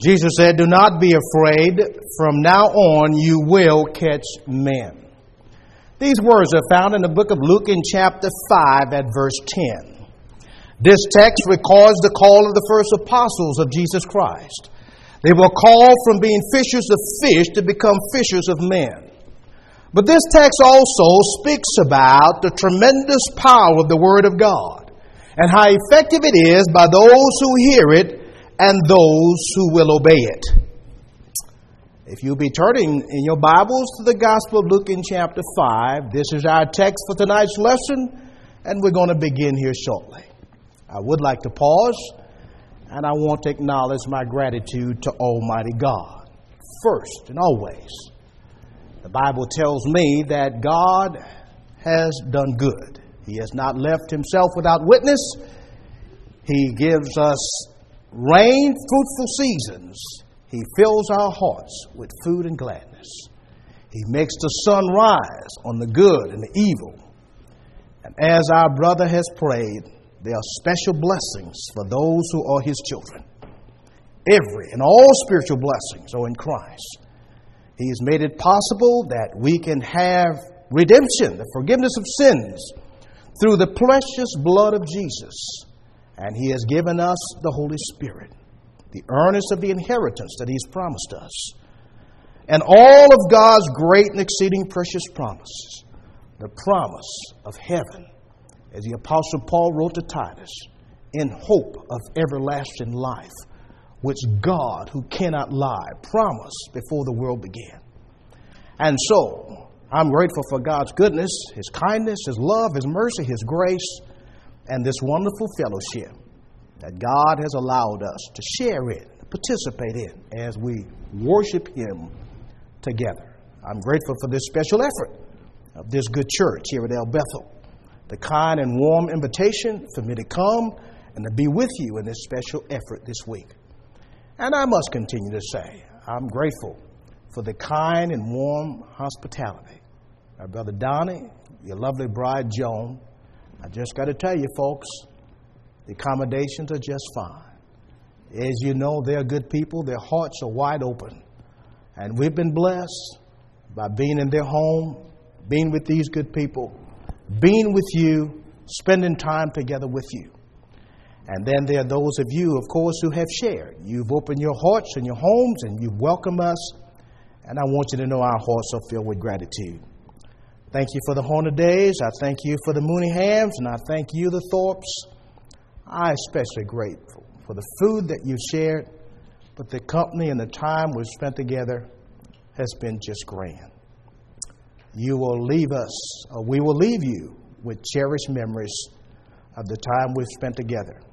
Jesus said, "Do not be afraid. From now on you will catch men." These words are found in the book of Luke in chapter 5 at verse 10. This text records the call of the first apostles of Jesus Christ. They were called from being fishers of fish to become fishers of men. But this text also speaks about the tremendous power of the Word of God and how effective it is by those who hear it and those who will obey it. If you'll be turning in your Bibles to the Gospel of Luke in chapter 5, this is our text for tonight's lesson, and we're going to begin here shortly. I would like to pause, and I want to acknowledge my gratitude to Almighty God. First and always, the Bible tells me that God has done good. He has not left himself without witness. He gives us rain, fruitful seasons. He fills our hearts with food and gladness. He makes the sun rise on the good and the evil. And as our brother has prayed, there are special blessings for those who are his children. Every and all spiritual blessings are in Christ. He has made it possible that we can have redemption, the forgiveness of sins, through the precious blood of Jesus. And he has given us the Holy Spirit, the earnest of the inheritance that he's promised us. And all of God's great and exceeding precious promises, the promise of heaven, as the Apostle Paul wrote to Titus, in hope of everlasting life, which God, who cannot lie, promised before the world began. And so, I'm grateful for God's goodness, his kindness, his love, his mercy, his grace, and this wonderful fellowship that God has allowed us to share in, participate in, as we worship him together. I'm grateful for this special effort of this good church here at El Bethel, the kind and warm invitation for me to come and to be with you in this special effort this week. And I must continue to say, I'm grateful for the kind and warm hospitality. Our brother Donnie, your lovely bride Joan, I just got to tell you, folks, the accommodations are just fine. As you know, they're good people. Their hearts are wide open. And we've been blessed by being in their home, being with these good people, being with you, spending time together with you. And then there are those of you, of course, who have shared. You've opened your hearts and your homes, and you've welcomed us. And I want you to know our hearts are filled with gratitude. Thank you for the Hornadays. I thank you for the Mooneyhams, and I thank you, the Thorpes. I'm especially grateful for the food that you shared, but the company and the time we've spent together has been just grand. You will leave us, or we will leave you, with cherished memories of the time we've spent together.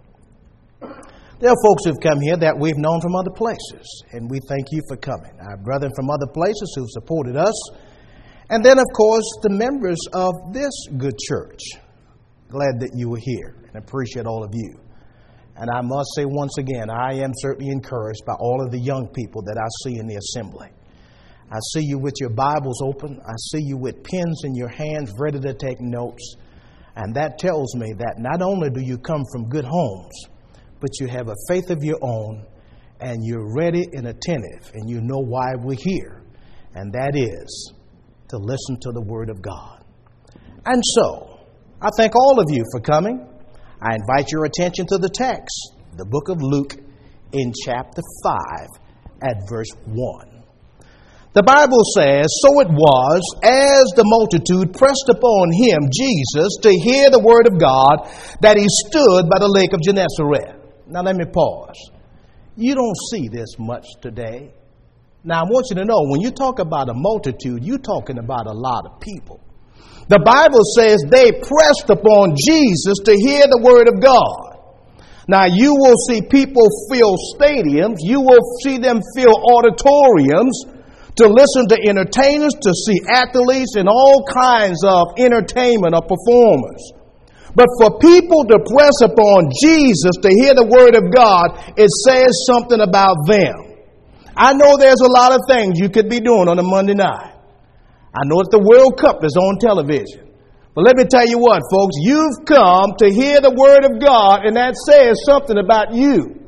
There are folks who've come here that we've known from other places, and we thank you for coming. Our brethren from other places who've supported us. And then, of course, the members of this good church. Glad that you were here and appreciate all of you. And I must say once again, I am certainly encouraged by all of the young people that I see in the assembly. I see you with your Bibles open. I see you with pens in your hands ready to take notes. And that tells me that not only do you come from good homes, but you have a faith of your own, and you're ready and attentive, and you know why we're here. And that is to listen to the Word of God. And so, I thank all of you for coming. I invite your attention to the text, the book of Luke in chapter 5 at verse 1. The Bible says, "So it was, as the multitude pressed upon him, Jesus, to hear the word of God, that he stood by the lake of Gennesaret." Now let me pause. You don't see this much today. Now, I want you to know, when you talk about a multitude, you're talking about a lot of people. The Bible says they pressed upon Jesus to hear the word of God. Now, you will see people fill stadiums. You will see them fill auditoriums to listen to entertainers, to see athletes and all kinds of entertainment or performers. But for people to press upon Jesus to hear the word of God, it says something about them. I know there's a lot of things you could be doing on a Monday night. I know that the World Cup is on television. But let me tell you what, folks, you've come to hear the word of God, and that says something about you.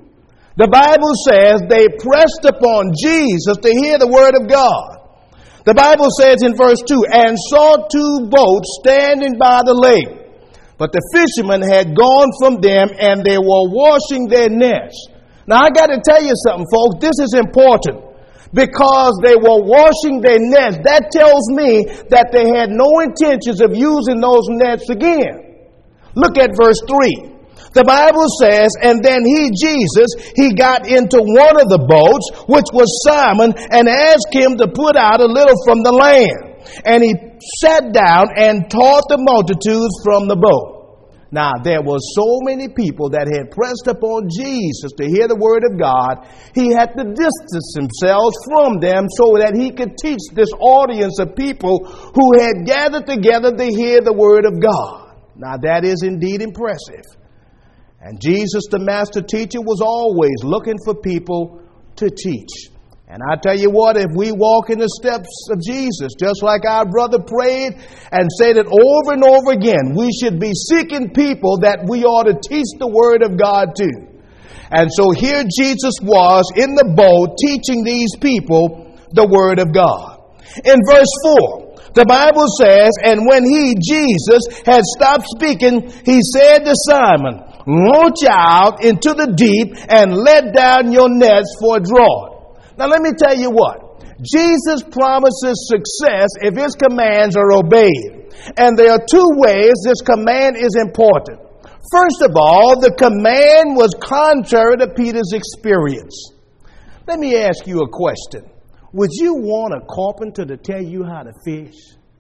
The Bible says they pressed upon Jesus to hear the word of God. The Bible says in verse 2, and saw two boats standing by the lake. But the fishermen had gone from them, and they were washing their nets. Now, I got to tell you something, folks. This is important. Because they were washing their nets, that tells me that they had no intentions of using those nets again. Look at verse 3. The Bible says, and then he, Jesus, he got into one of the boats, which was Simon, and asked him to put out a little from the land. And he sat down and taught the multitudes from the boat. Now, there were so many people that had pressed upon Jesus to hear the word of God, he had to distance himself from them so that he could teach this audience of people who had gathered together to hear the word of God. Now, that is indeed impressive. And Jesus, the master teacher, was always looking for people to teach. And I tell you what, if we walk in the steps of Jesus, just like our brother prayed and said it over and over again, we should be seeking people that we ought to teach the word of God to. And so here Jesus was in the boat teaching these people the word of God. In verse 4, the Bible says, and when he, Jesus, had stopped speaking, he said to Simon, launch out into the deep and let down your nets for a draught. Now let me tell you what. Jesus promises success if his commands are obeyed. And there are two ways this command is important. First of all, the command was contrary to Peter's experience. Let me ask you a question. Would you want a carpenter to tell you how to fish?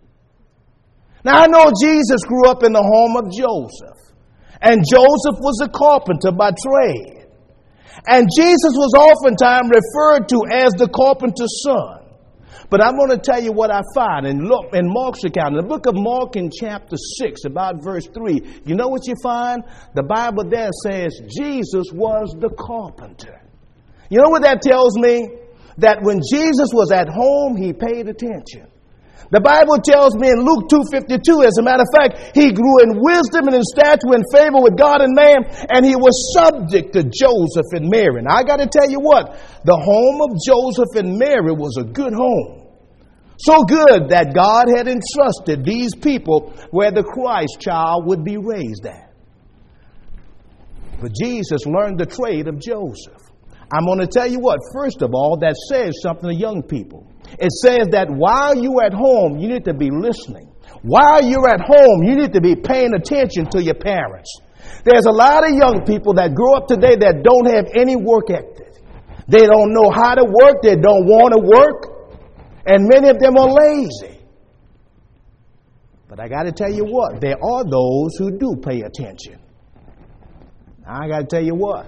Now I know Jesus grew up in the home of Joseph. And Joseph was a carpenter by trade. And Jesus was oftentimes referred to as the carpenter's son. But I'm going to tell you what I find in Mark's account. In the book of Mark in chapter 6, about verse 3, you know what you find? The Bible there says Jesus was the carpenter. You know what that tells me? That when Jesus was at home, he paid attention. The Bible tells me in Luke 2:52, as a matter of fact, he grew in wisdom and in stature and favor with God and man, and he was subject to Joseph and Mary. Now, I got to tell you what, the home of Joseph and Mary was a good home. So good that God had entrusted these people where the Christ child would be raised at. But Jesus learned the trade of Joseph. I'm going to tell you what, first of all, that says something to young people. It says that while you're at home, you need to be listening. While you're at home, you need to be paying attention to your parents. There's a lot of young people that grow up today that don't have any work ethic. They don't know how to work. They don't want to work. And many of them are lazy. But I got to tell you what, there are those who do pay attention. Now, I got to tell you what.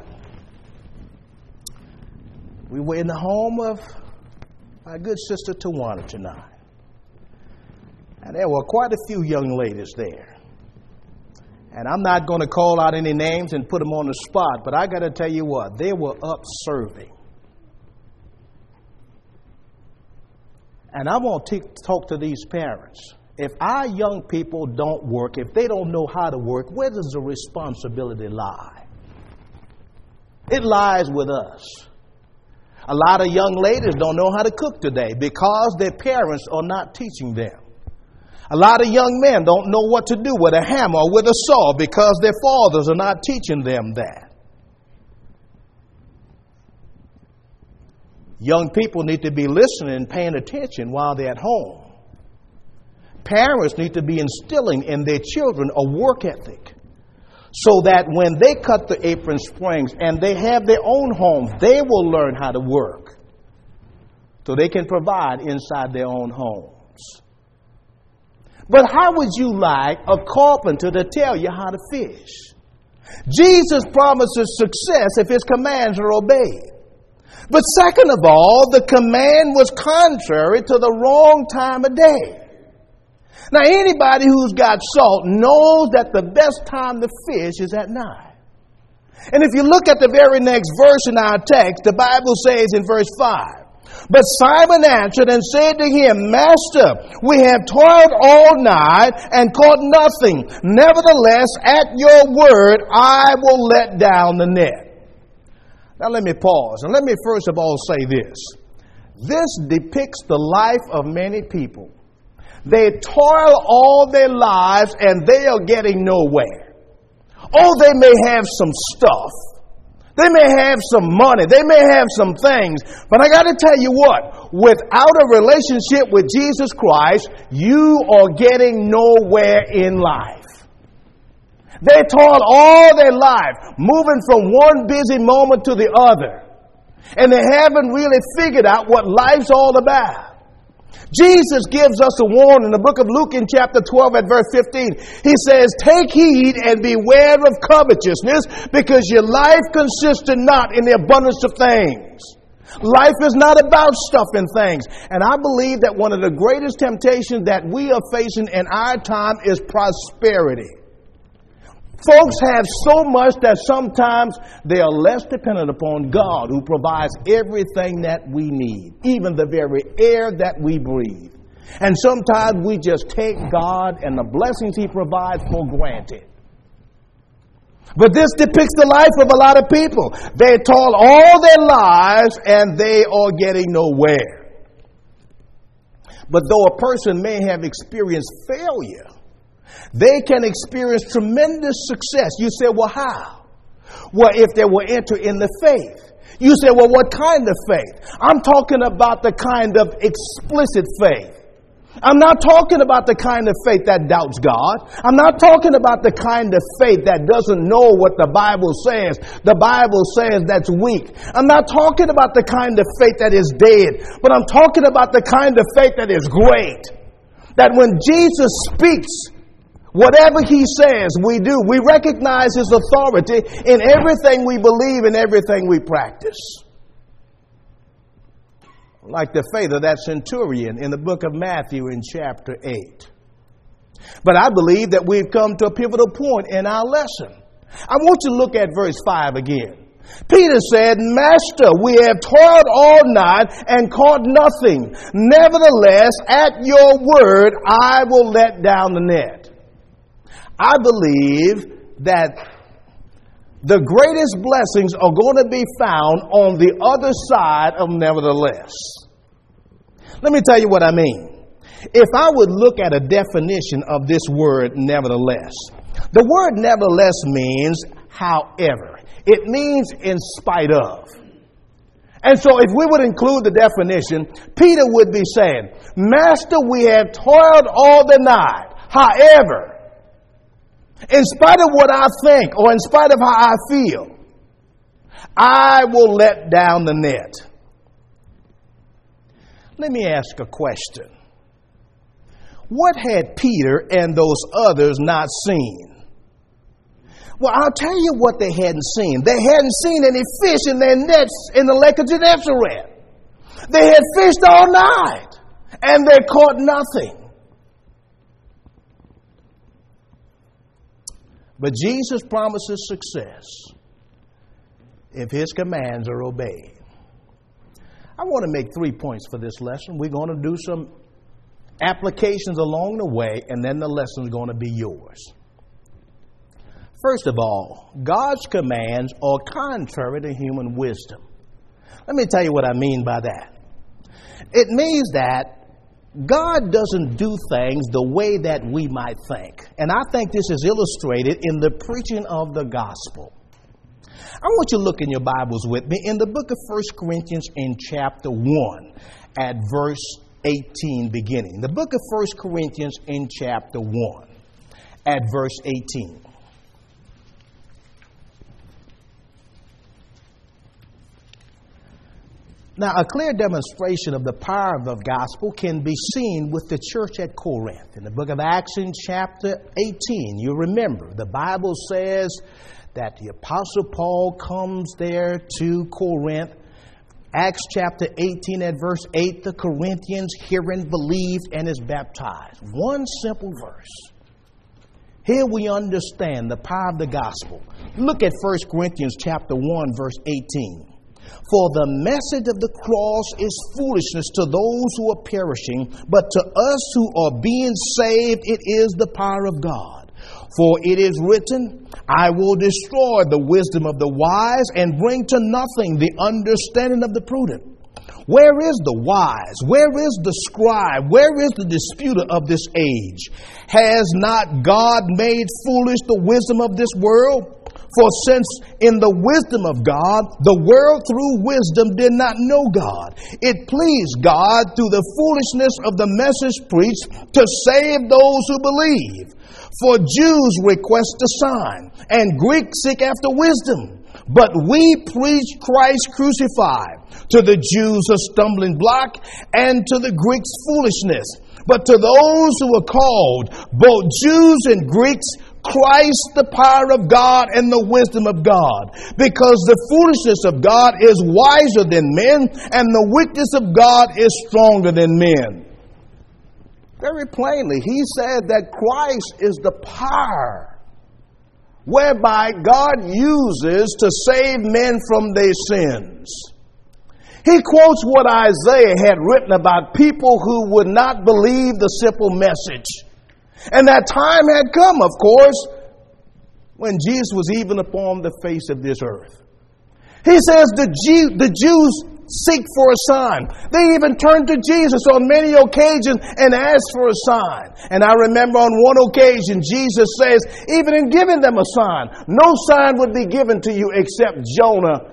We were in the home of my good sister Tawana tonight. And there were quite a few young ladies there. And I'm not going to call out any names and put them on the spot, but I got to tell you what, they were up serving. And I want to talk to these parents. If our young people don't work, if they don't know how to work, where does the responsibility lie? It lies with us. A lot of young ladies don't know how to cook today because their parents are not teaching them. A lot of young men don't know what to do with a hammer or with a saw because their fathers are not teaching them that. Young people need to be listening and paying attention while they're at home. Parents need to be instilling in their children a work ethic, so that when they cut the apron strings and they have their own homes, they will learn how to work so they can provide inside their own homes. But how would you like a carpenter to tell you how to fish? Jesus promises success if his commands are obeyed. But second of all, the command was contrary to the wrong time of day. Now, anybody who's got salt knows that the best time to fish is at night. And if you look at the very next verse in our text, the Bible says in verse 5, but Simon answered and said to him, Master, we have toiled all night and caught nothing. Nevertheless, at your word, I will let down the net. Now let me pause and let me first of all say this. This depicts the life of many people. They toil all their lives and they are getting nowhere. Oh, they may have some stuff. They may have some money. They may have some things. But I got to tell you what, without a relationship with Jesus Christ, you are getting nowhere in life. They toil all their life, moving from one busy moment to the other. And they haven't really figured out what life's all about. Jesus gives us a warning in the book of Luke in chapter 12 at verse 15. He says, take heed and beware of covetousness, because your life consisted not in the abundance of things. Life is not about stuff and things. And I believe that one of the greatest temptations that we are facing in our time is prosperity. Folks have so much that sometimes they are less dependent upon God, who provides everything that we need, even the very air that we breathe. And sometimes we just take God and the blessings He provides for granted. But this depicts the life of a lot of people. They toil all their lives and they are getting nowhere. But though a person may have experienced failure, they can experience tremendous success. You say, well, how? Well, if they will enter in the faith. You say, well, what kind of faith? I'm talking about the kind of explicit faith. I'm not talking about the kind of faith that doubts God. I'm not talking about the kind of faith that doesn't know what the Bible says. The Bible says that's weak. I'm not talking about the kind of faith that is dead, but I'm talking about the kind of faith that is great. That when Jesus speaks, whatever He says, we do. We recognize His authority in everything we believe and everything we practice. Like the faith of that centurion in the book of Matthew in chapter 8. But I believe that we've come to a pivotal point in our lesson. I want you to look at verse 5 again. Peter said, Master, we have toiled all night and caught nothing. Nevertheless, at your word, I will let down the net. I believe that the greatest blessings are going to be found on the other side of nevertheless. Let me tell you what I mean. If I would look at a definition of this word nevertheless, the word nevertheless means however. It means in spite of. And so if we would include the definition, Peter would be saying, Master, we have toiled all the night. However, in spite of what I think or in spite of how I feel, I will let down the net. Let me ask a question. What had Peter and those others not seen? Well, I'll tell you what they hadn't seen. They hadn't seen any fish in their nets in the lake of Gennesaret. They had fished all night and they caught nothing. But Jesus promises success if His commands are obeyed. I want to make 3 points for this lesson. We're going to do some applications along the way, and then the lesson is going to be yours. First of all, God's commands are contrary to human wisdom. Let me tell you what I mean by that. It means that God doesn't do things the way that we might think. And I think this is illustrated in the preaching of the gospel. I want you to look in your Bibles with me in the book of 1 Corinthians in chapter 1 at verse 18 beginning. The book of 1 Corinthians in chapter 1 at verse 18. Now, a clear demonstration of the power of the gospel can be seen with the church at Corinth. In the book of Acts in chapter 18, you remember, the Bible says that the Apostle Paul comes there to Corinth. Acts chapter 18 at verse 8, the Corinthians hearing believed and is baptized. One simple verse. Here we understand the power of the gospel. Look at 1 Corinthians chapter 1 verse 18. For the message of the cross is foolishness to those who are perishing, but to us who are being saved, it is the power of God. For it is written, I will destroy the wisdom of the wise and bring to nothing the understanding of the prudent. Where is the wise? Where is the scribe? Where is the disputer of this age? Has not God made foolish the wisdom of this world? For since in the wisdom of God, the world through wisdom did not know God, it pleased God through the foolishness of the message preached to save those who believe. For Jews request a sign, and Greeks seek after wisdom. But we preach Christ crucified, to the Jews a stumbling block, and to the Greeks foolishness. But to those who are called, both Jews and Greeks, Christ the power of God and the wisdom of God. Because the foolishness of God is wiser than men, and the weakness of God is stronger than men. Very plainly, he said that Christ is the power whereby God uses to save men from their sins. He quotes what Isaiah had written about people who would not believe the simple message. And that time had come, of course, when Jesus was even upon the face of this earth. He says the Jews seek for a sign. They even turned to Jesus on many occasions and asked for a sign. And I remember on one occasion, Jesus says, even in giving them a sign, no sign would be given to you except Jonah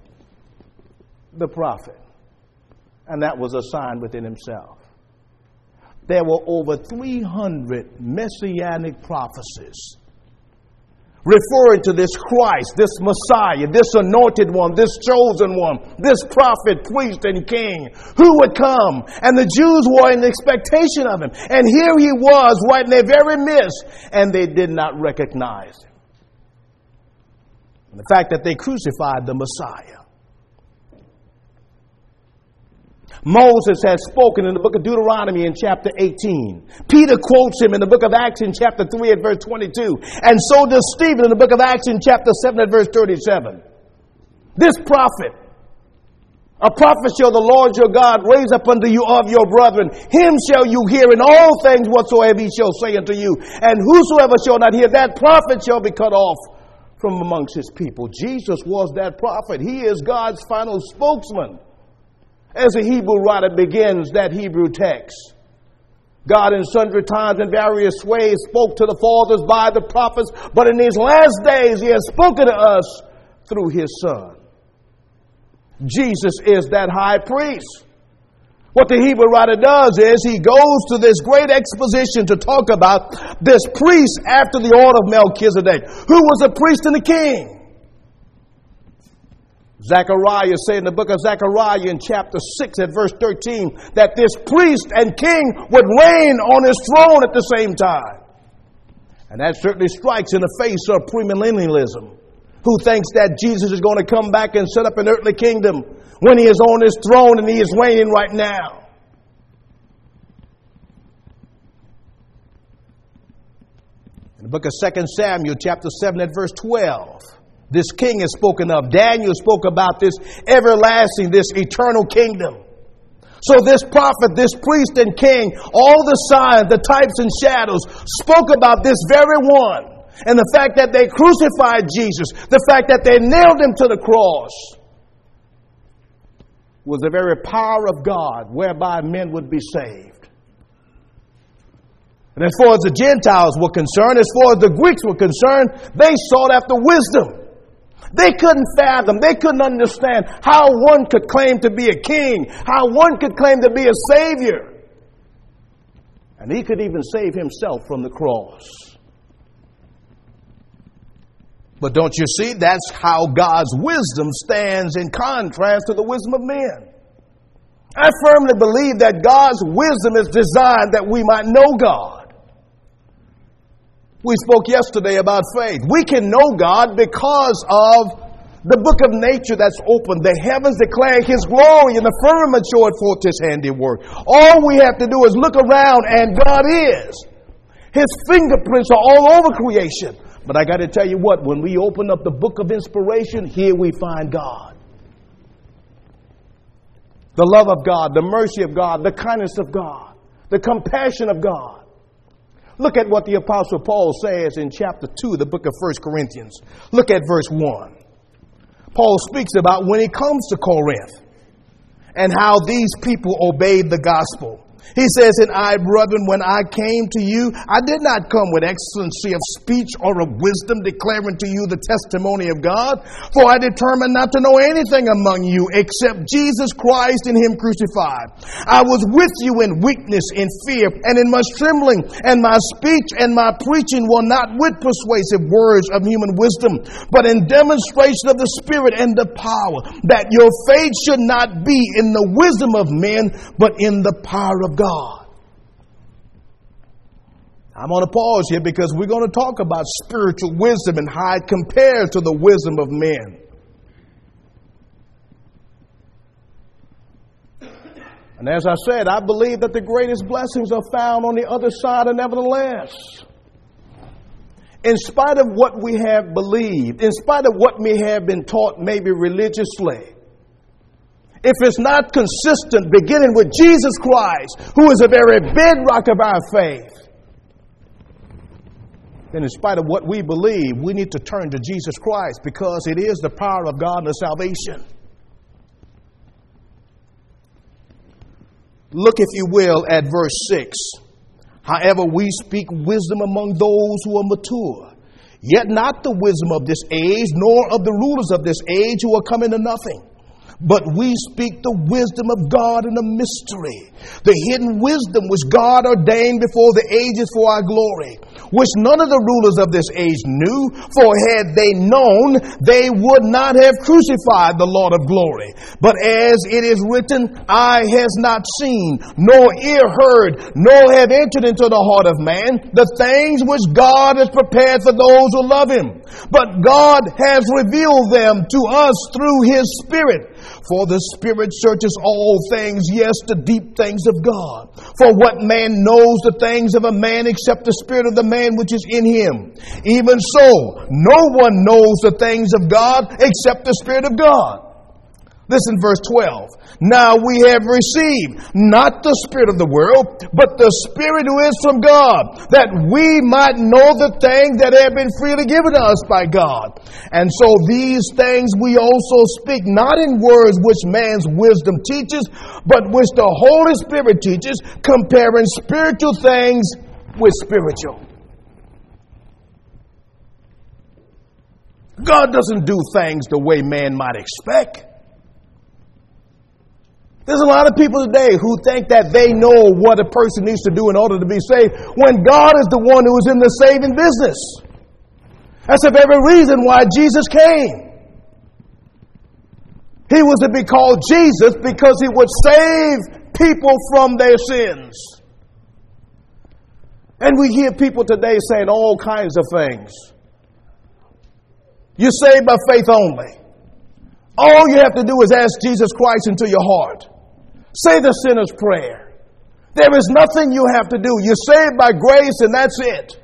the prophet. And that was a sign within himself. There were over 300 messianic prophecies referring to this Christ, this Messiah, this anointed one, this chosen one, this prophet, priest, and king who would come. And the Jews were in expectation of him. And here he was right in their very midst, and they did not recognize him. And the fact that they crucified the Messiah. Moses has spoken in the book of Deuteronomy in chapter 18. Peter quotes him in the book of Acts in chapter 3 at verse 22. And so does Stephen in the book of Acts in chapter 7 at verse 37. This prophet, a prophet shall the Lord your God raise up unto you of your brethren. Him shall you hear in all things whatsoever he shall say unto you. And whosoever shall not hear that prophet shall be cut off from amongst his people. Jesus was that prophet. He is God's final spokesman. As the Hebrew writer begins that Hebrew text, God in sundry times and various ways spoke to the fathers by the prophets, but in these last days he has spoken to us through his Son. Jesus is that high priest. What the Hebrew writer does is he goes to this great exposition to talk about this priest after the order of Melchizedek, who was a priest and a king. Zechariah said in the book of Zechariah in chapter 6 at verse 13 that this priest and king would reign on his throne at the same time. And that certainly strikes in the face of premillennialism, who thinks that Jesus is going to come back and set up an earthly kingdom when he is on his throne and he is reigning right now. In the book of 2 Samuel chapter 7 at verse 12, this king is spoken of. Daniel spoke about this everlasting, this eternal kingdom. So this prophet, this priest and king, all the signs, the types and shadows spoke about this very one. And the fact that they crucified Jesus, the fact that they nailed him to the cross, was the very power of God whereby men would be saved. And as far as the Gentiles were concerned, as far as the Greeks were concerned, they sought after wisdom. They couldn't fathom, they couldn't understand how one could claim to be a king, how one could claim to be a savior. And he could even save himself from the cross. But don't you see, that's how God's wisdom stands in contrast to the wisdom of men. I firmly believe that God's wisdom is designed that we might know God. We spoke yesterday about faith. We can know God because of the book of nature that's open. The heavens declare his glory and the firmament showeth forth his handiwork. All we have to do is look around and God is. His fingerprints are all over creation. But I got to tell you what, when we open up the book of inspiration, here we find God. The love of God, the mercy of God, the kindness of God, the compassion of God. Look at what the Apostle Paul says in chapter 2, the book of 1 Corinthians. Look at verse 1. Paul speaks about when he comes to Corinth and how these people obeyed the gospel. He says, "And I, brethren, when I came to you, I did not come with excellency of speech or of wisdom, declaring to you the testimony of God. For I determined not to know anything among you except Jesus Christ and Him crucified. I was with you in weakness, in fear, and in much trembling. And my speech and my preaching were not with persuasive words of human wisdom, but in demonstration of the Spirit and the power, that your faith should not be in the wisdom of men, but in the power of God." I'm going to pause here because we're going to talk about spiritual wisdom and how it compares to the wisdom of men. And as I said, I believe that the greatest blessings are found on the other side, and nevertheless, in spite of what we have believed, in spite of what may have been taught maybe religiously, if it's not consistent, beginning with Jesus Christ, who is the very bedrock of our faith, then in spite of what we believe, we need to turn to Jesus Christ, because it is the power of God and the salvation. Look, if you will, at verse 6. "However, we speak wisdom among those who are mature, yet not the wisdom of this age, nor of the rulers of this age who are coming to nothing. But we speak the wisdom of God in a mystery, the hidden wisdom which God ordained before the ages for our glory, which none of the rulers of this age knew, for had they known, they would not have crucified the Lord of glory. But as it is written, eye has not seen, nor ear heard, nor have entered into the heart of man, the things which God has prepared for those who love Him. But God has revealed them to us through His Spirit. For the Spirit searches all things, yes, the deep things of God. For what man knows the things of a man except the spirit of the man which is in him? Even so, no one knows the things of God except the Spirit of God." Listen, verse 12. "Now we have received not the spirit of the world, but the Spirit who is from God, that we might know the things that have been freely given to us by God. And so these things we also speak, not in words which man's wisdom teaches, but which the Holy Spirit teaches, comparing spiritual things with spiritual." God doesn't do things the way man might expect. There's a lot of people today who think that they know what a person needs to do in order to be saved, when God is the one who is in the saving business. That's the very reason why Jesus came. He was to be called Jesus because He would save people from their sins. And we hear people today saying all kinds of things. You're saved by faith only. All you have to do is ask Jesus Christ into your heart. Say the sinner's prayer. There is nothing you have to do. You're saved by grace, and that's it.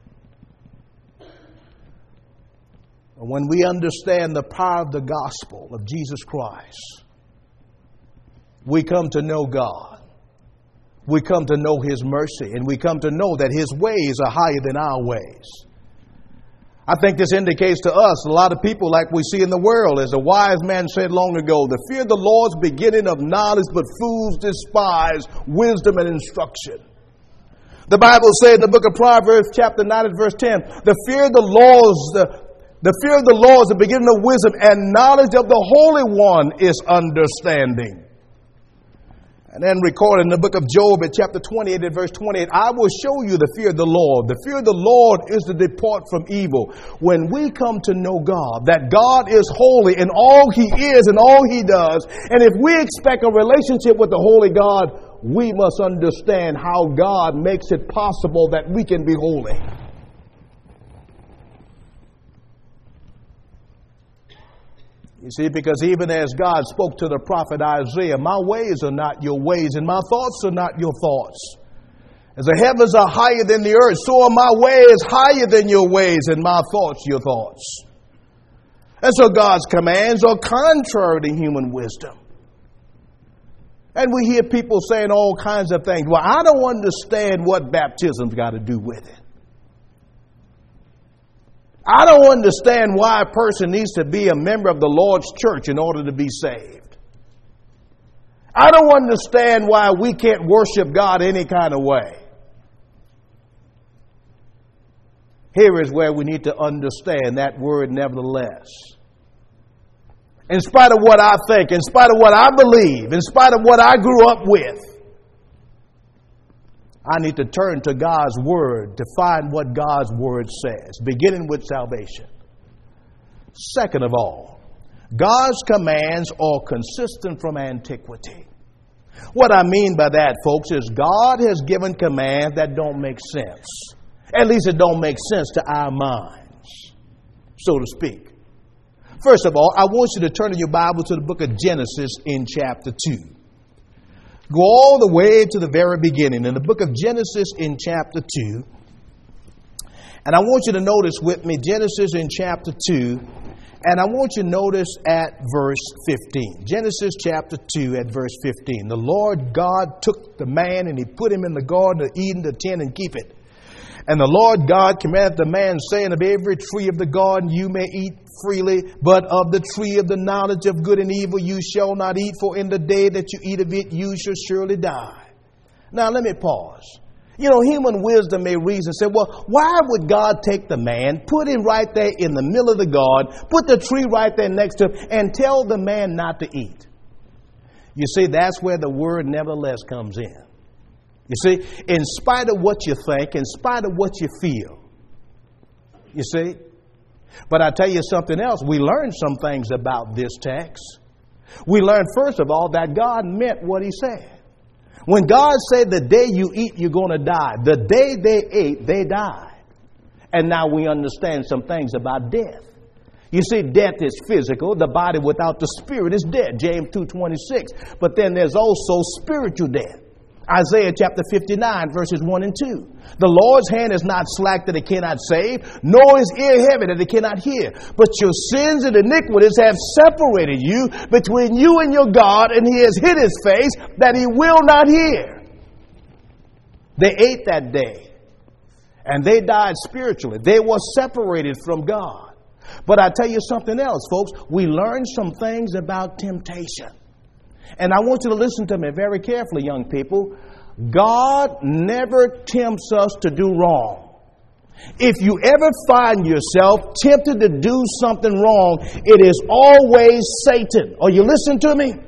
When we understand the power of the gospel of Jesus Christ, we come to know God. We come to know His mercy, and we come to know that His ways are higher than our ways. I think this indicates to us a lot of people like we see in the world. As a wise man said long ago, the fear of the Lord is the beginning of knowledge, but fools despise wisdom and instruction. The Bible said in the book of Proverbs chapter 9 and verse 10, the fear of the Lord is the beginning of wisdom, and knowledge of the Holy One is understanding. And then recorded in the book of Job at chapter 28 and verse 28, I will show you the fear of the Lord. The fear of the Lord is to depart from evil. When we come to know God, that God is holy in all He is and all He does, and if we expect a relationship with the holy God, we must understand how God makes it possible that we can be holy. You see, because even as God spoke to the prophet Isaiah, my ways are not your ways, and my thoughts are not your thoughts. As the heavens are higher than the earth, so are my ways higher than your ways, and my thoughts your thoughts. And so God's commands are contrary to human wisdom. And we hear people saying all kinds of things. Well, I don't understand what baptism's got to do with it. I don't understand why a person needs to be a member of the Lord's church in order to be saved. I don't understand why we can't worship God any kind of way. Here is where we need to understand that word nevertheless. In spite of what I think, in spite of what I believe, in spite of what I grew up with, I need to turn to God's word to find what God's word says, beginning with salvation. Second of all, God's commands are consistent from antiquity. What I mean by that, folks, is God has given commands that don't make sense. At least it don't make sense to our minds, so to speak. First of all, I want you to turn in your Bible to the book of Genesis in chapter 2. Go all the way to the very beginning in the book of Genesis in chapter 2. And I want you to notice with me Genesis in chapter 2. And I want you to notice at verse 15. Genesis chapter 2 at verse 15. The Lord God took the man and he put him in the garden of Eden to tend and keep it. And the Lord God commanded the man, saying, of every tree of the garden you may eat freely, but of the tree of the knowledge of good and evil you shall not eat, for in the day that you eat of it you shall surely die. Now let me pause. You know, human wisdom may reason and say, well, why would God take the man, put him right there in the middle of the garden, put the tree right there next to him, and tell the man not to eat? You see, that's where the word nevertheless comes in. You see, in spite of what you think, in spite of what you feel, you see. But I tell you something else. We learned some things about this text. We learned, first of all, that God meant what he said. When God said the day you eat, you're going to die, the day they ate, they died. And now we understand some things about death. You see, death is physical. The body without the spirit is dead. James 2:26. But then there's also spiritual death. Isaiah chapter 59, verses 1 and 2. The Lord's hand is not slack that it cannot save, nor is ear heavy that it cannot hear. But your sins and iniquities have separated you between you and your God, and he has hid his face that he will not hear. They ate that day, and they died spiritually. They were separated from God. But I tell you something else, folks. We learned some things about temptation. And I want you to listen to me very carefully, young people. God never tempts us to do wrong. If you ever find yourself tempted to do something wrong, it is always Satan. Are you listening to me?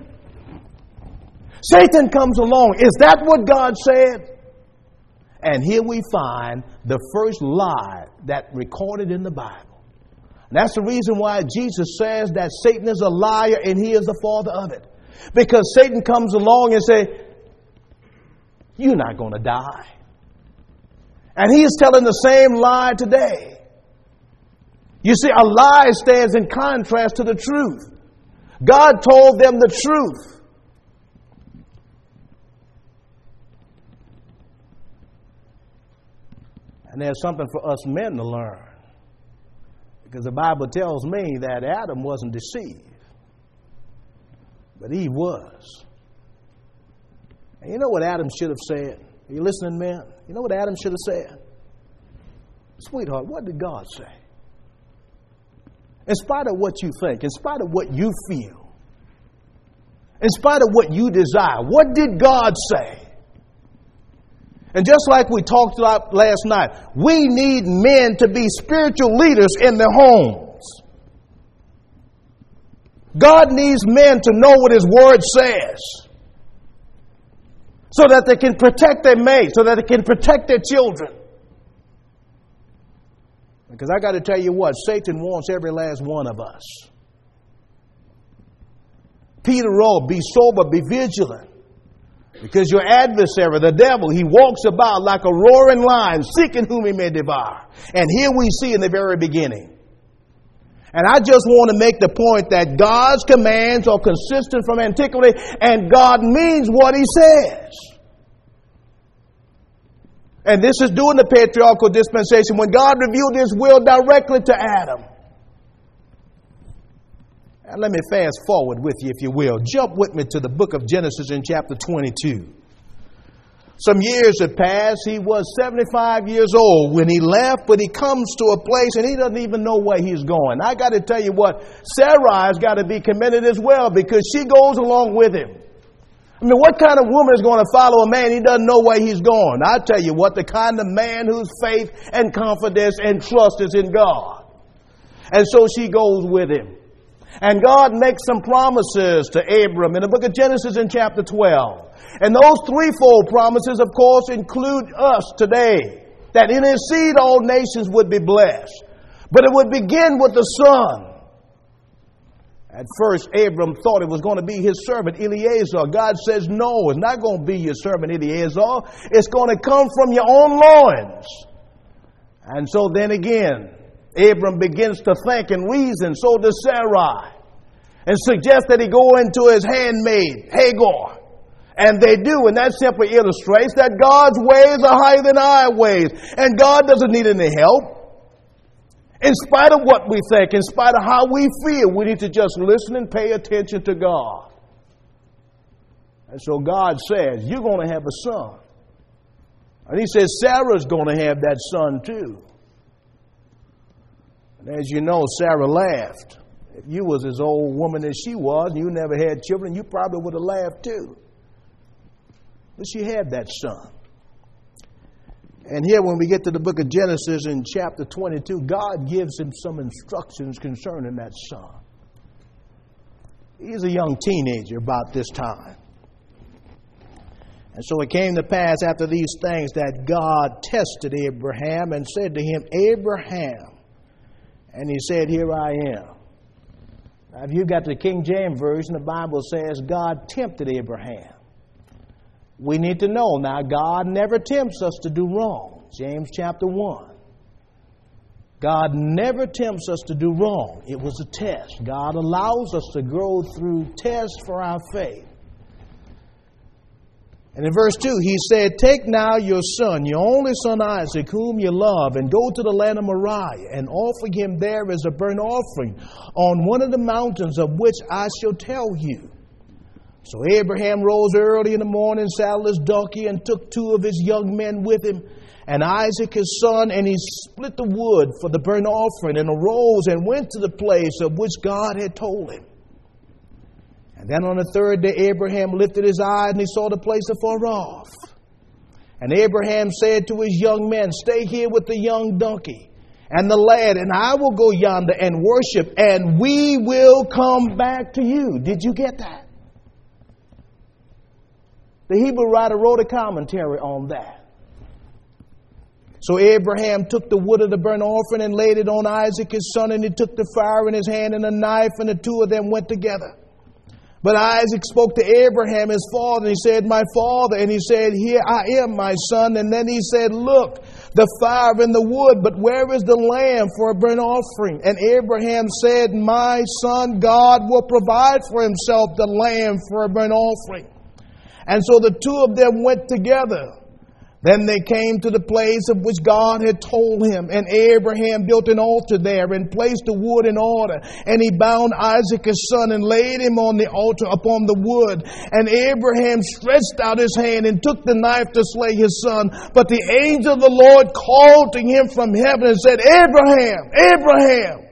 Satan comes along. Is that what God said? And here we find the first lie that recorded in the Bible. And that's the reason why Jesus says that Satan is a liar and he is the father of it. Because Satan comes along and says, you're not going to die. And he is telling the same lie today. You see, a lie stands in contrast to the truth. God told them the truth. And there's something for us men to learn. Because the Bible tells me that Adam wasn't deceived. But Eve was. And you know what Adam should have said? Are you listening, man? You know what Adam should have said? Sweetheart, what did God say? In spite of what you think, in spite of what you feel, in spite of what you desire, what did God say? And just like we talked about last night, we need men to be spiritual leaders in their homes. God needs men to know what his word says so that they can protect their mates, so that they can protect their children. Because I got to tell you what, Satan wants every last one of us. Peter wrote, be sober, be vigilant. Because your adversary, the devil, he walks about like a roaring lion, seeking whom he may devour. And here we see in the very beginning. And I just want to make the point that God's commands are consistent from antiquity, and God means what he says. And this is during the patriarchal dispensation when God revealed his will directly to Adam. And let me fast forward with you, if you will. Jump with me to the book of Genesis in chapter 22. Some years had passed. He was 75 years old when he left, but he comes to a place and he doesn't even know where he's going. I got to tell you what, Sarai's got to be committed as well, because she goes along with him. I mean, what kind of woman is going to follow a man he doesn't know where he's going? I tell you what, the kind of man whose faith and confidence and trust is in God. And so she goes with him. And God makes some promises to Abram in the book of Genesis in chapter 12. And those threefold promises, of course, include us today. That in his seed all nations would be blessed. But it would begin with the son. At first, Abram thought it was going to be his servant Eliezer. God says, no, it's not going to be your servant Eliezer. It's going to come from your own loins. And so then again, Abram begins to think and reason. So does Sarai. And suggests that he go into his handmaid, Hagar. And they do, and that simply illustrates that God's ways are higher than our ways. And God doesn't need any help. In spite of what we think, in spite of how we feel, we need to just listen and pay attention to God. And so God says, you're going to have a son. And he says, Sarah's going to have that son too. And as you know, Sarah laughed. If you was as old woman as she was, and you never had children, you probably would have laughed too. But she had that son. And here when we get to the book of Genesis in chapter 22, God gives him some instructions concerning that son. He's a young teenager about this time. And so it came to pass after these things that God tested Abraham and said to him, Abraham. And he said, here I am. Now, if you got the King James Version, the Bible says God tempted Abraham. We need to know now, God never tempts us to do wrong. James chapter 1. God never tempts us to do wrong. It was a test. God allows us to go through tests for our faith. And in verse 2, he said, take now your son, your only son Isaac, whom you love, and go to the land of Moriah, and offer him there as a burnt offering on one of the mountains of which I shall tell you. So Abraham rose early in the morning, saddled his donkey, and took two of his young men with him, and Isaac his son, and he split the wood for the burnt offering, and arose and went to the place of which God had told him. And then on the third day Abraham lifted his eyes, and he saw the place afar off. And Abraham said to his young men, stay here with the young donkey and the lad, and I will go yonder and worship, and we will come back to you. Did you get that? The Hebrew writer wrote a commentary on that. So Abraham took the wood of the burnt offering and laid it on Isaac his son, and he took the fire in his hand and a knife, and the two of them went together. But Isaac spoke to Abraham his father, and he said, my father. And he said, here I am, my son. And then he said, look, the fire and the wood, but where is the lamb for a burnt offering? And Abraham said, my son, God will provide for himself the lamb for a burnt offering. And so the two of them went together. Then they came to the place of which God had told him. And Abraham built an altar there and placed the wood in order. And he bound Isaac his son and laid him on the altar upon the wood. And Abraham stretched out his hand and took the knife to slay his son. But the angel of the Lord called to him from heaven and said, Abraham, Abraham.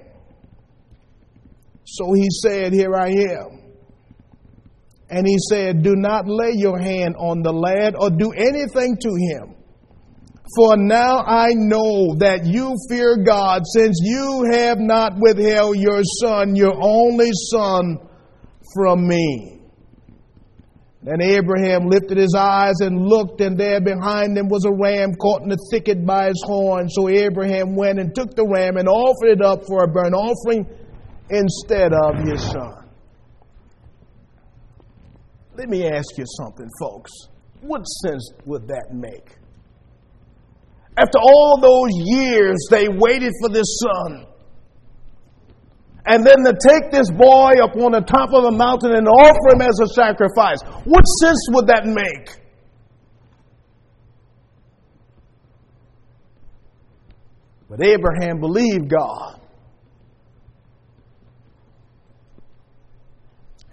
So he said, here I am. And he said, do not lay your hand on the lad or do anything to him. For now I know that you fear God, since you have not withheld your son, your only son, from me. Then Abraham lifted his eyes and looked, and there behind him was a ram caught in the thicket by his horn. So Abraham went and took the ram and offered it up for a burnt offering instead of his son. Let me ask you something, folks. What sense would that make? After all those years, they waited for this son. And then to take this boy up on the top of a mountain and offer him as a sacrifice. What sense would that make? But Abraham believed God.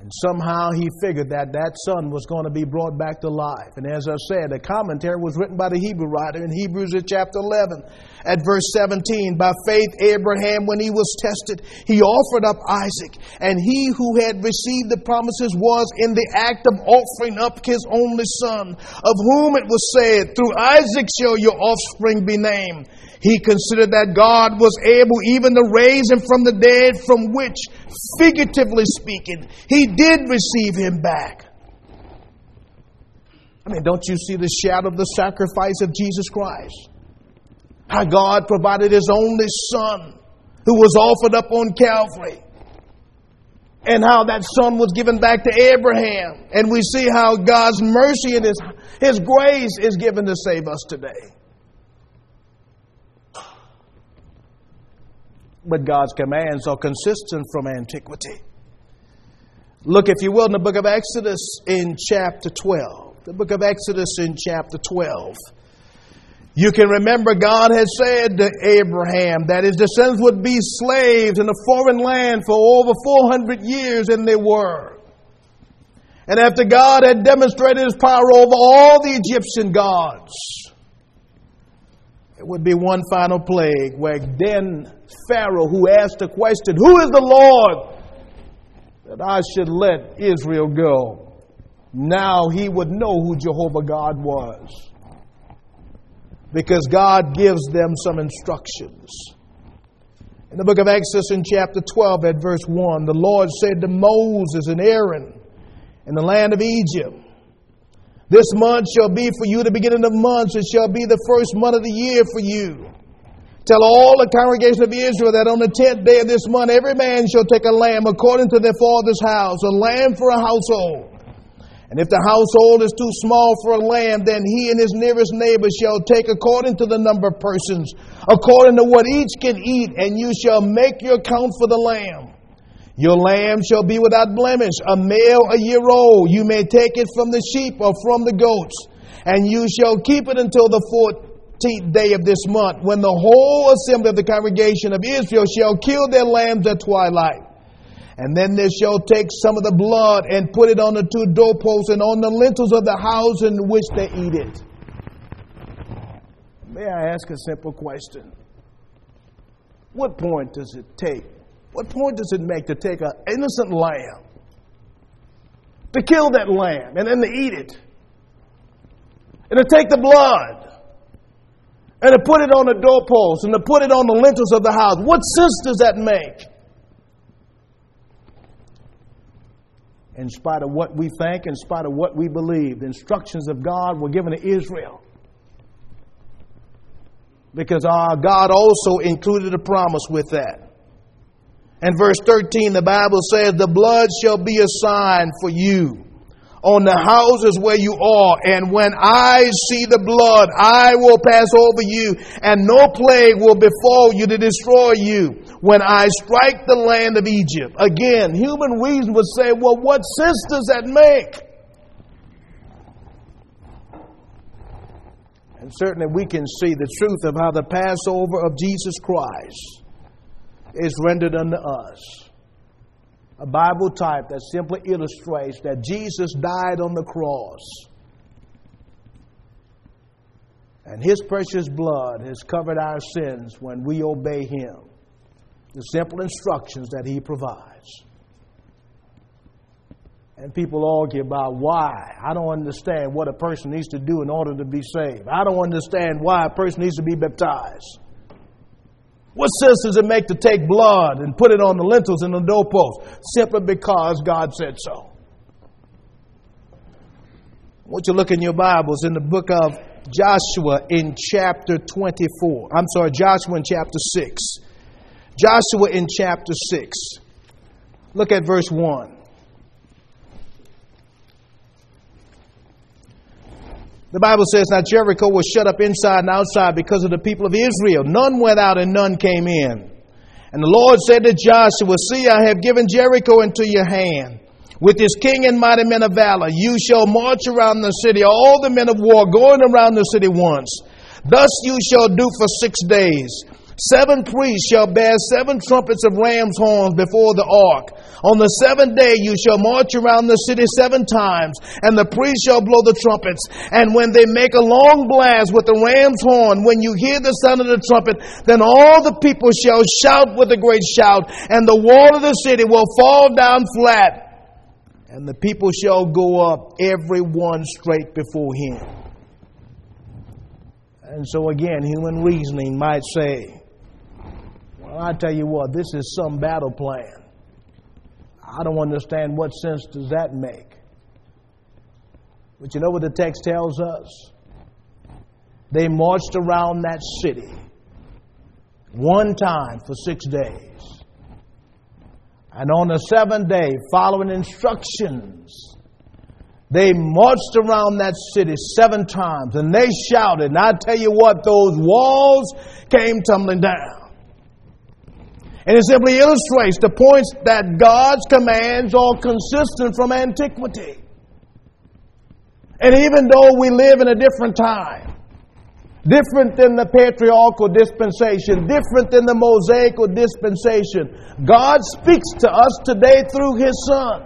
And somehow he figured that that son was going to be brought back to life. And as I said, the commentary was written by the Hebrew writer in Hebrews chapter 11 at verse 17. By faith, Abraham, when he was tested, he offered up Isaac. And he who had received the promises was in the act of offering up his only son, of whom it was said, through Isaac shall your offspring be named. He considered that God was able even to raise him from the dead, from which, figuratively speaking, he did receive him back. I mean, don't you see the shadow of the sacrifice of Jesus Christ? How God provided his only son who was offered up on Calvary. And how that son was given back to Abraham. And we see how God's mercy and his grace is given to save us today. But God's commands are consistent from antiquity. Look, if you will, in the book of Exodus in chapter 12. The book of Exodus in chapter 12. You can remember God had said to Abraham that his descendants would be slaves in a foreign land for over 400 years, and they were. And after God had demonstrated his power over all the Egyptian gods, it would be one final plague where then Pharaoh, who asked the question, who is the Lord that I should let Israel go? Now he would know who Jehovah God was. Because God gives them some instructions. In the book of Exodus in chapter 12 at verse 1, the Lord said to Moses and Aaron in the land of Egypt, this month shall be for you the beginning of months. It shall be the first month of the year for you. Tell all the congregation of Israel that on the 10th day of this month, every man shall take a lamb according to their father's house, a lamb for a household. And if the household is too small for a lamb, then he and his nearest neighbor shall take according to the number of persons, according to what each can eat, and you shall make your count for the lamb. Your lamb shall be without blemish, a male a year old. You may take it from the sheep or from the goats, and you shall keep it until the 14th day of this month, when the whole assembly of the congregation of Israel shall kill their lambs at twilight. And then they shall take some of the blood and put it on the two doorposts and on the lintels of the house in which they eat it. May I ask a simple question? What point does it take? What point does it make to take an innocent lamb, to kill that lamb, and then to eat it, and to take the blood, and to put it on the doorposts, and to put it on the lintels of the house? What sense does that make? In spite of what we think, in spite of what we believe, the instructions of God were given to Israel. Because our God also included a promise with that. In verse 13, the Bible says, the blood shall be a sign for you on the houses where you are. And when I see the blood, I will pass over you, and no plague will befall you to destroy you when I strike the land of Egypt. Again, human reason would say, well, what sense does that make? And certainly we can see the truth of how the Passover of Jesus Christ is rendered unto us. A Bible type that simply illustrates that Jesus died on the cross. And his precious blood has covered our sins when we obey him. The simple instructions that he provides. And people argue about why. I don't understand what a person needs to do in order to be saved. I don't understand why a person needs to be baptized. What sense does it make to take blood and put it on the lintels and the doorposts? Simply because God said so. I want you to look in your Bibles in the book of Joshua in chapter 24. Joshua in chapter 6. Joshua in chapter 6. Look at verse 1. The Bible says, now Jericho was shut up inside and outside because of the people of Israel. None went out and none came in. And the Lord said to Joshua, see, I have given Jericho into your hand, with his king and mighty men of valor. You shall march around the city, all the men of war going around the city once. Thus you shall do for 6 days. 7 priests shall bear 7 trumpets of ram's horns before the ark. On the 7th day you shall march around the city 7 times, and the priests shall blow the trumpets. And when they make a long blast with the ram's horn, when you hear the sound of the trumpet, then all the people shall shout with a great shout, and the wall of the city will fall down flat, and the people shall go up, every one straight before him. And so again, human reasoning might say, well, I tell you what, this is some battle plan. I don't understand what sense does that make. But you know what the text tells us? They marched around that city one time for 6 days. And on the 7th day, following instructions, they marched around that city 7 times, and they shouted. And I tell you what, those walls came tumbling down. And it simply illustrates the points that God's commands are consistent from antiquity. And even though we live in a different time, different than the patriarchal dispensation, different than the Mosaical dispensation, God speaks to us today through His Son.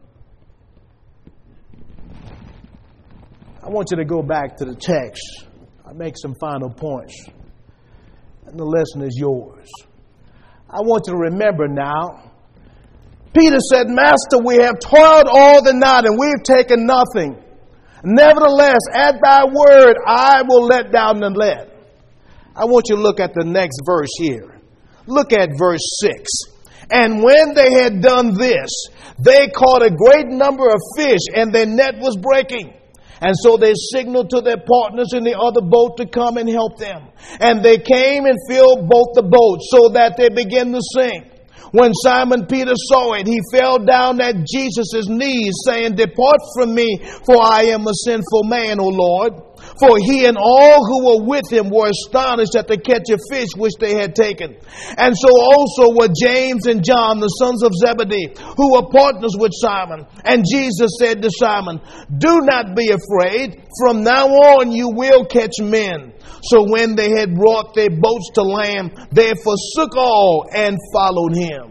I want you to go back to the text. I'll make some final points, and the lesson is yours. I want you to remember now, Peter said, Master, we have toiled all the night and we've taken nothing. Nevertheless, at thy word, I will let down the net. I want you to look at the next verse here. Look at verse 6. And when they had done this, they caught a great number of fish, and their net was breaking. And so they signaled to their partners in the other boat to come and help them. And they came and filled both the boats so that they began to sink. When Simon Peter saw it, he fell down at Jesus' knees, saying, Depart from me, for I am a sinful man, O Lord. For he and all who were with him were astonished at the catch of fish which they had taken. And so also were James and John, the sons of Zebedee, who were partners with Simon. And Jesus said to Simon, Do not be afraid. From now on you will catch men. So when they had brought their boats to land, they forsook all and followed him.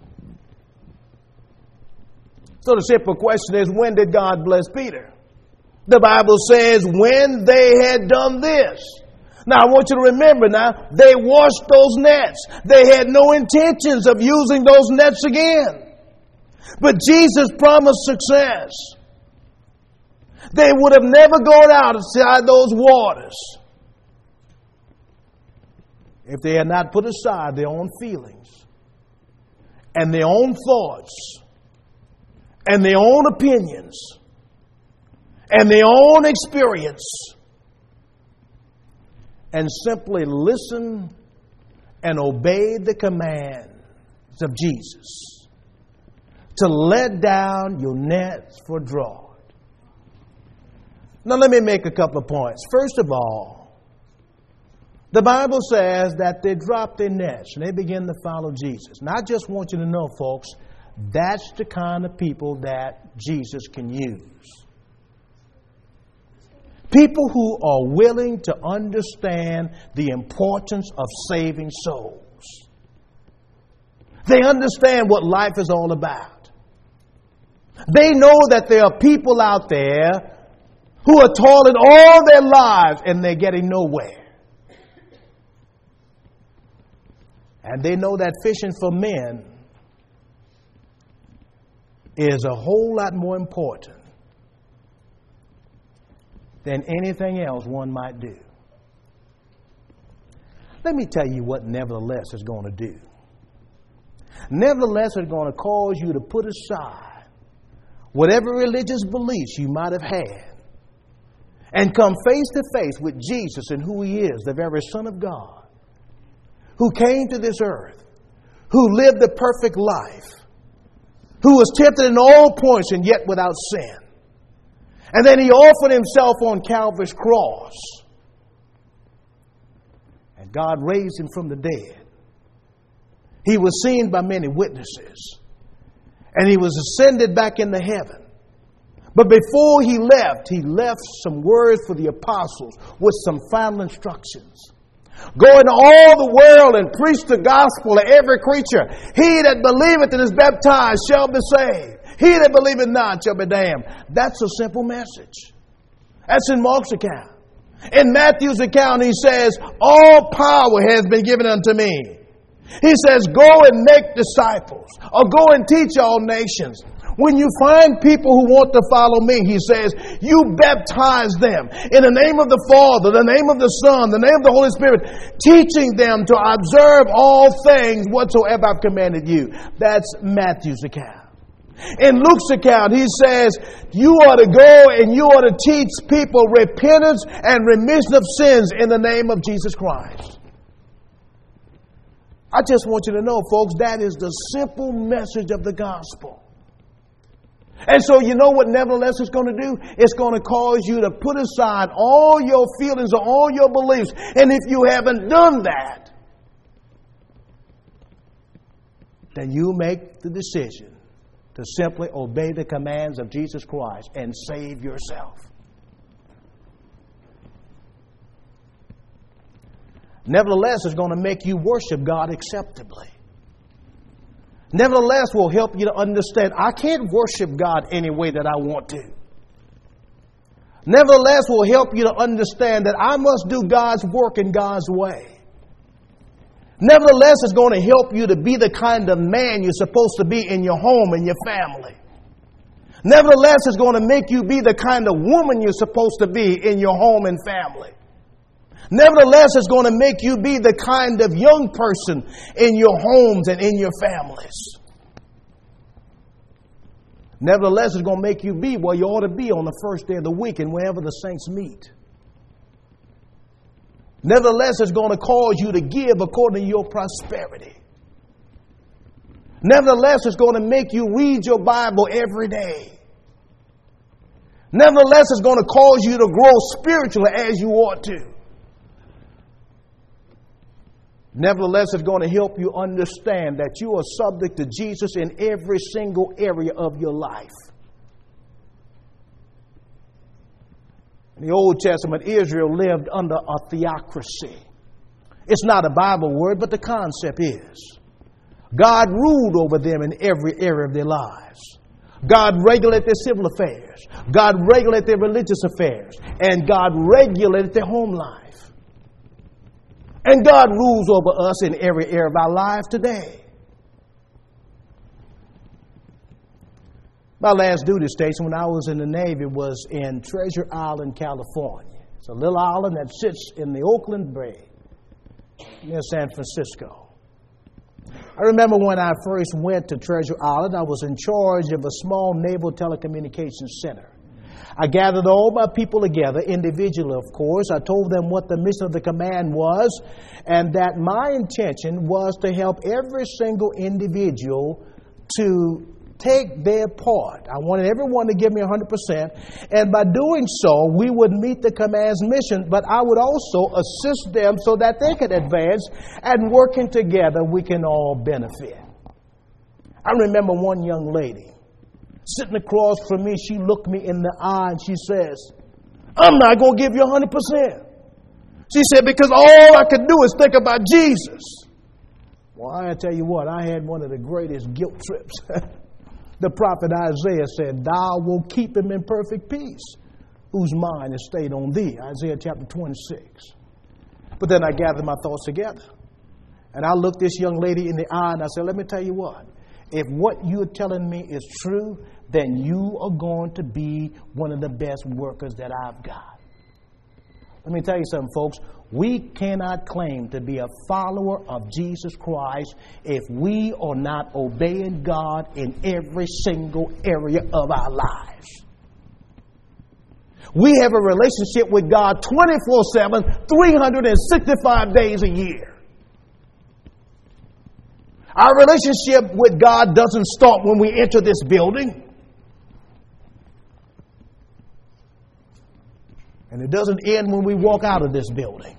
So the simple question is, when did God bless Peter? The Bible says when they had done this. Now I want you to remember now, they washed those nets. They had no intentions of using those nets again. But Jesus promised success. They would have never gone outside those waters if they had not put aside their own feelings and their own thoughts and their own opinions and their own experience, and simply listen and obey the commands of Jesus to let down your nets for draught. Now let me make a couple of points. First of all, the Bible says that they dropped their nets and they began to follow Jesus. And I just want you to know, folks, that's the kind of people that Jesus can use. People who are willing to understand the importance of saving souls. They understand what life is all about. They know that there are people out there who are toiling all their lives and they're getting nowhere. And they know that fishing for men is a whole lot more important than anything else one might do. Let me tell you what nevertheless is going to do. Nevertheless is going to cause you to put aside whatever religious beliefs you might have had and come face to face with Jesus and who He is, the very Son of God, who came to this earth, who lived a perfect life, who was tempted in all points and yet without sin. And then He offered Himself on Calvary's cross. And God raised Him from the dead. He was seen by many witnesses. And He was ascended back into heaven. But before He left some words for the apostles with some final instructions. Go into all the world and preach the gospel to every creature. He that believeth and is baptized shall be saved. He that believeth not shall be damned. That's a simple message. That's in Mark's account. In Matthew's account, he says, all power has been given unto me. He says, go and make disciples, or go and teach all nations. When you find people who want to follow me, he says, you baptize them in the name of the Father, the name of the Son, the name of the Holy Spirit, teaching them to observe all things whatsoever I've commanded you. That's Matthew's account. In Luke's account, he says, you ought to go and you ought to teach people repentance and remission of sins in the name of Jesus Christ. I just want you to know, folks, that is the simple message of the gospel. And so you know what nevertheless it's going to do? It's going to cause you to put aside all your feelings or all your beliefs. And if you haven't done that, then you make the decision to simply obey the commands of Jesus Christ and save yourself. Nevertheless, it's going to make you worship God acceptably. Nevertheless, will help you to understand I can't worship God any way that I want to. Nevertheless, will help you to understand that I must do God's work in God's way. Nevertheless, it's going to help you to be the kind of man you're supposed to be in your home and your family. Nevertheless, it's going to make you be the kind of woman you're supposed to be in your home and family. Nevertheless, it's going to make you be the kind of young person in your homes and in your families. Nevertheless, it's going to make you be where you ought to be on the first day of the week and wherever the saints meet. Nevertheless, it's going to cause you to give according to your prosperity. Nevertheless, it's going to make you read your Bible every day. Nevertheless, it's going to cause you to grow spiritually as you ought to. Nevertheless, it's going to help you understand that you are subject to Jesus in every single area of your life. In the Old Testament, Israel lived under a theocracy. It's not a Bible word, but the concept is. God ruled over them in every area of their lives. God regulated their civil affairs. God regulated their religious affairs. And God regulated their home life. And God rules over us in every area of our lives today. My last duty station when I was in the Navy was in Treasure Island, California. It's a little island that sits in the Oakland Bay near San Francisco. I remember when I first went to Treasure Island, I was in charge of a small naval telecommunications center. I gathered all my people together, individually, of course. I told them what the mission of the command was, and that my intention was to help every single individual to take their part. I wanted everyone to give me 100%, and by doing so, we would meet the command's mission, but I would also assist them so that they could advance, and working together, we can all benefit. I remember one young lady sitting across from me. She looked me in the eye and she says, I'm not going to give you 100%. She said, because all I could do is think about Jesus. Well, I tell you what, I had one of the greatest guilt trips. The prophet Isaiah said, thou wilt keep him in perfect peace, whose mind is stayed on thee. Isaiah chapter 26. But then I gathered my thoughts together. And I looked this young lady in the eye and I said, let me tell you what. If what you're telling me is true, then you are going to be one of the best workers that I've got. Let me tell you something, folks. We cannot claim to be a follower of Jesus Christ if we are not obeying God in every single area of our lives. We have a relationship with God 24/7, 365 days a year. Our relationship with God doesn't start when we enter this building. And it doesn't end when we walk out of this building.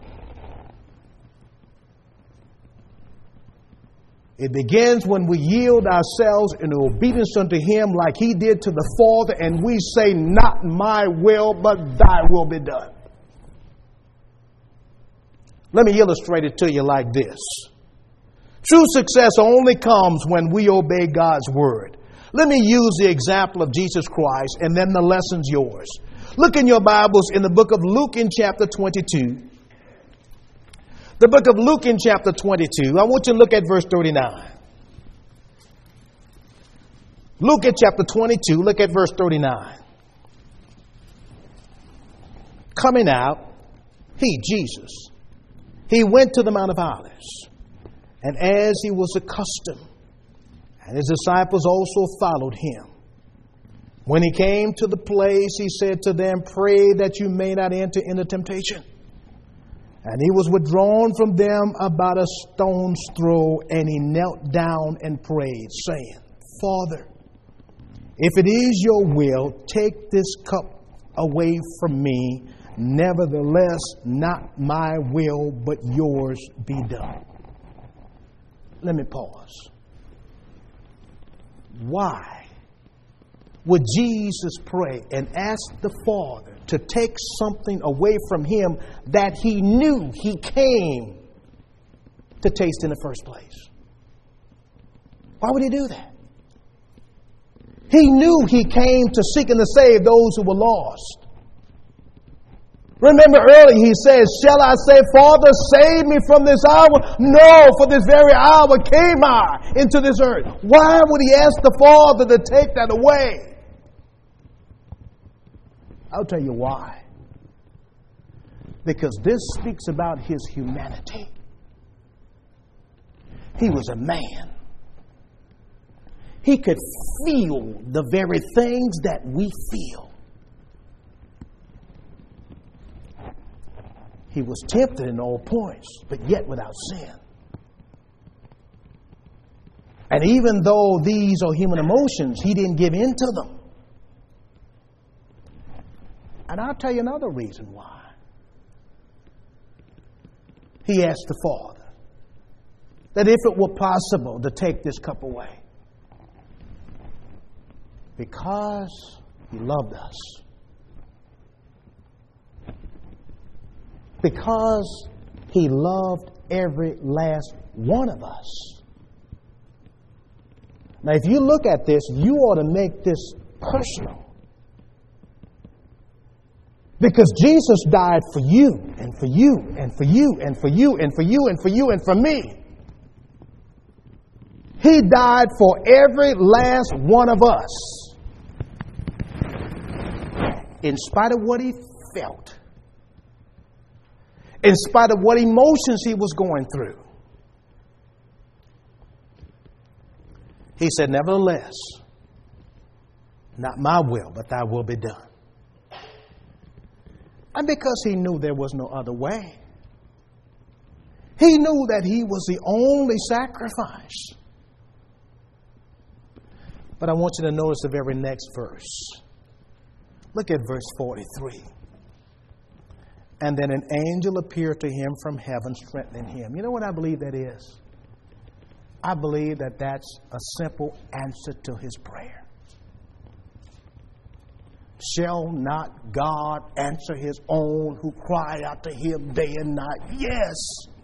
It begins when we yield ourselves in obedience unto Him like He did to the Father, and we say, not my will, but thy will be done. Let me illustrate it to you like this. True success only comes when we obey God's word. Let me use the example of Jesus Christ, and then the lesson's yours. Look in your Bibles in the book of Luke in chapter 22. The book of Luke in chapter 22. I want you to look at verse 39. Luke in chapter 22, look at verse 39. Coming out, Jesus, he went to the Mount of Olives. And as he was accustomed, and his disciples also followed him. When he came to the place, he said to them, "Pray that you may not enter into temptation." And he was withdrawn from them about a stone's throw, and he knelt down and prayed, saying, "Father, if it is your will, take this cup away from me. Nevertheless, not my will, but yours be done." Let me pause. Why would Jesus pray and ask the Father to take something away from him that he knew he came to taste in the first place? Why would he do that? He knew he came to seek and to save those who were lost. Remember earlier he says, "Shall I say, Father, save me from this hour? No, for this very hour came I into this earth." Why would he ask the Father to take that away? I'll tell you why. Because this speaks about his humanity. He was a man. He could feel the very things that we feel. He was tempted in all points, but yet without sin. And even though these are human emotions, he didn't give in to them. And I'll tell you another reason why. He asked the Father that if it were possible to take this cup away. Because he loved us. Because he loved every last one of us. Now, if you look at this, you ought to make this personal. Because Jesus died for you, and for you, and for you, and for you, and for you, and for you, and for me. He died for every last one of us. In spite of what he felt. In spite of what emotions he was going through. He said, "Nevertheless, not my will, but thy will be done." And because he knew there was no other way. He knew that he was the only sacrifice. But I want you to notice the very next verse. Look at verse 43. "And then an angel appeared to him from heaven, strengthening him." You know what I believe that is? I believe that that's a simple answer to his prayer. Shall not God answer his own who cry out to him day and night? Yes.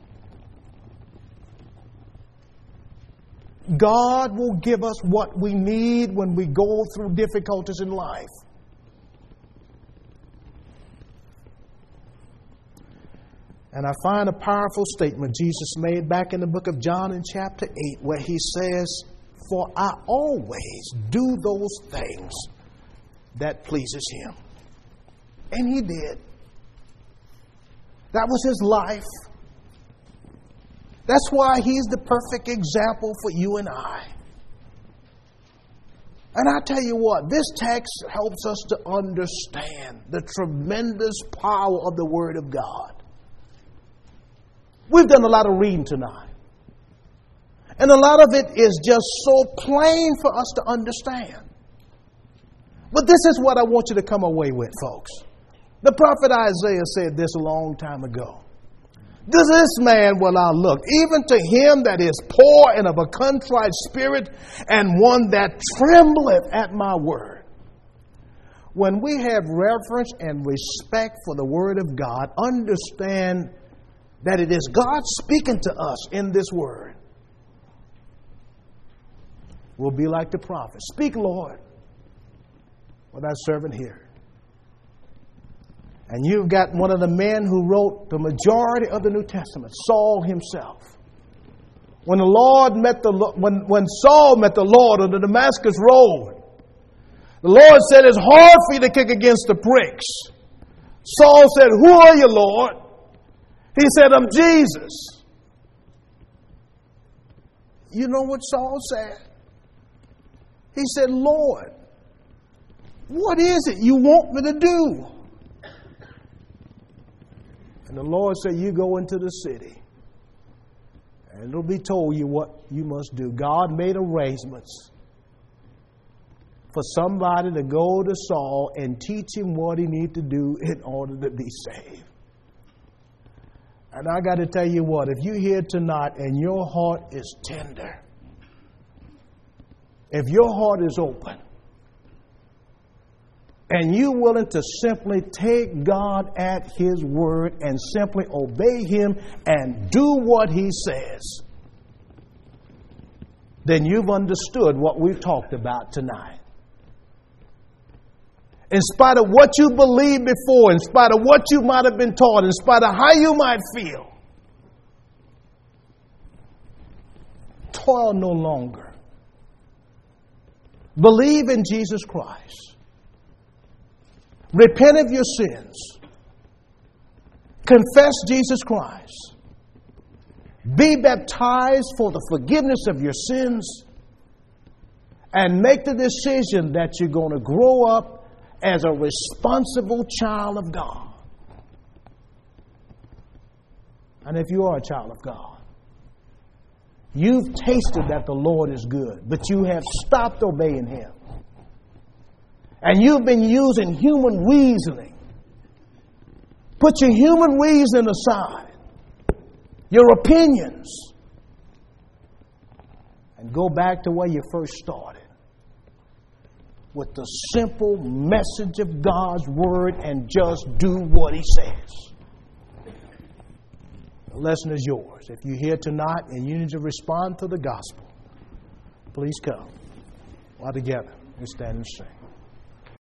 God will give us what we need when we go through difficulties in life. And I find a powerful statement Jesus made back in the book of John in chapter 8, where he says, "For I always do those things that pleases him." And he did. That was his life. That's why he's the perfect example for you and I. And I tell you what, this text helps us to understand the tremendous power of the Word of God. We've done a lot of reading tonight. And a lot of it is just so plain for us to understand. But this is what I want you to come away with, folks. The prophet Isaiah said this a long time ago. "To this man will I look, even to him that is poor and of a contrite spirit, and one that trembleth at my word." When we have reverence and respect for the Word of God, understand that it is God speaking to us in this word, we'll be like the prophet. Speak, Lord, for thy servant here. And you've got one of the men who wrote the majority of the New Testament, Saul himself. When Saul met the Lord on the Damascus road, the Lord said, it's hard for you to kick against the pricks. Saul said, who are you, Lord? He said, I'm Jesus. You know what Saul said? He said, Lord, what is it you want me to do? And the Lord said, you go into the city, and it'll be told you what you must do. God made arrangements for somebody to go to Saul and teach him what he needs to do in order to be saved. And I got to tell you what, if you're here tonight and your heart is tender, if your heart is open, and you're willing to simply take God at His word and simply obey Him and do what He says, then you've understood what we've talked about tonight. In spite of what you believed before, in spite of what you might have been taught, in spite of how you might feel, toil no longer. Believe in Jesus Christ. Repent of your sins. Confess Jesus Christ. Be baptized for the forgiveness of your sins. And make the decision that you're going to grow up as a responsible child of God. And if you are a child of God, you've tasted that the Lord is good, but you have stopped obeying Him. And you've been using human reasoning. Put your human reasoning aside, your opinions, and go back to where you first started, with the simple message of God's word, and just do what He says. The lesson is yours. If you're here tonight and you need to respond to the gospel, please come. While together, we stand and sing.